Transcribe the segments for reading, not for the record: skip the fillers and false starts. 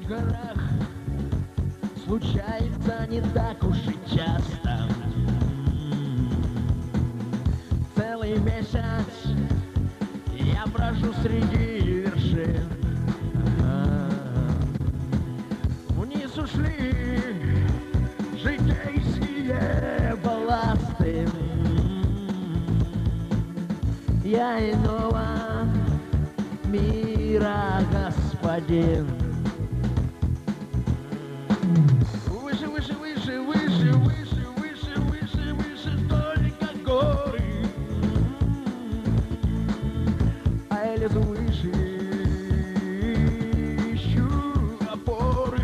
горах случается не так уж и часто. Целый месяц я брожу среди вершин. Вниз ушли житейские балласты. Я иного мира господин. Выше, выше, выше, выше, выше, выше, выше, выше только горы. А я лезу выше, ищу опоры.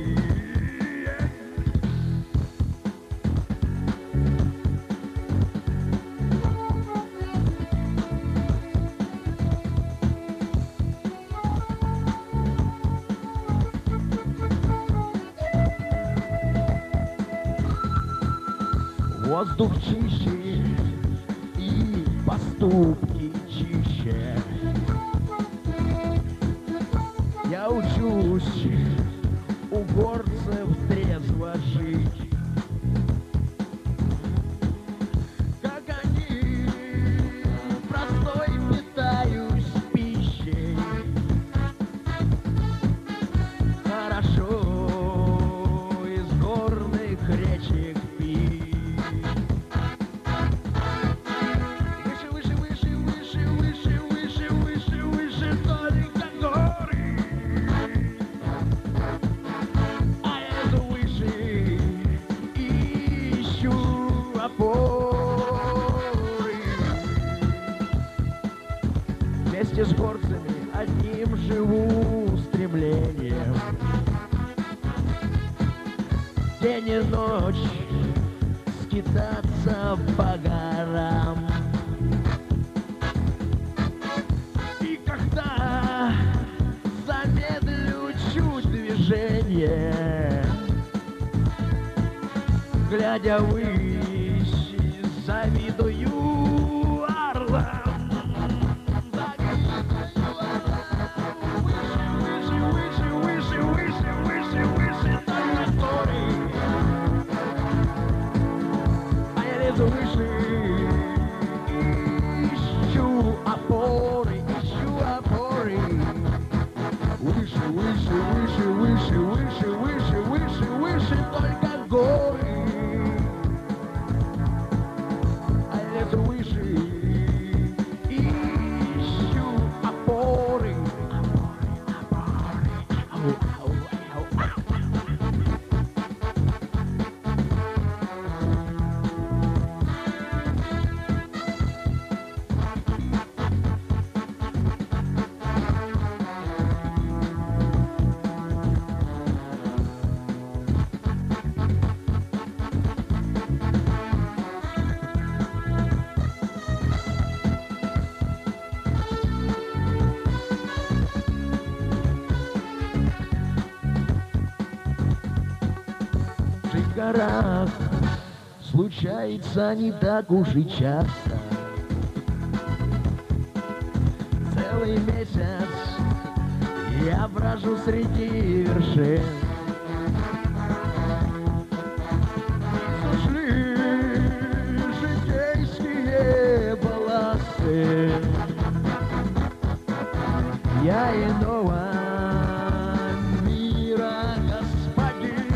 Воздух чище и поступки чище. Я учусь у горцев трезво жить, как они простой питаюсь пищей. Хорошо из горных речек пить. Вместе с горцами одним живу стремлением. День и ночь скитаться по горам. И когда замедлю чуть движение, глядя ввысь, завидую орлам. Выше, ищу опоры, ищу опоры. Выше, выше, выше, выше, выше, выше, выше, выше только горы. А я лезу выше, ищу опоры. В горах случается не так уж и часто. Целый месяц я брожу среди вершин. Сошли житейские балласты. Я иного мира господин.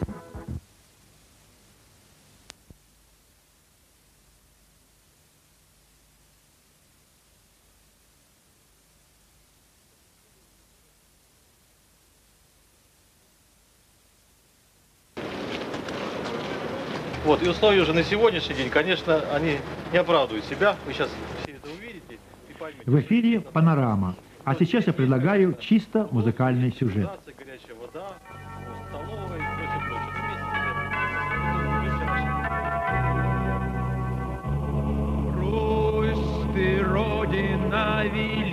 Вот, и условия уже на сегодняшний день, конечно, они не оправдывают себя. Вы сейчас все это увидите и поймете. В эфире «Панорама». А сейчас я предлагаю чисто музыкальный сюжет. Горячая вода, столовая и прочее, прочее. Русь, ты родина великая.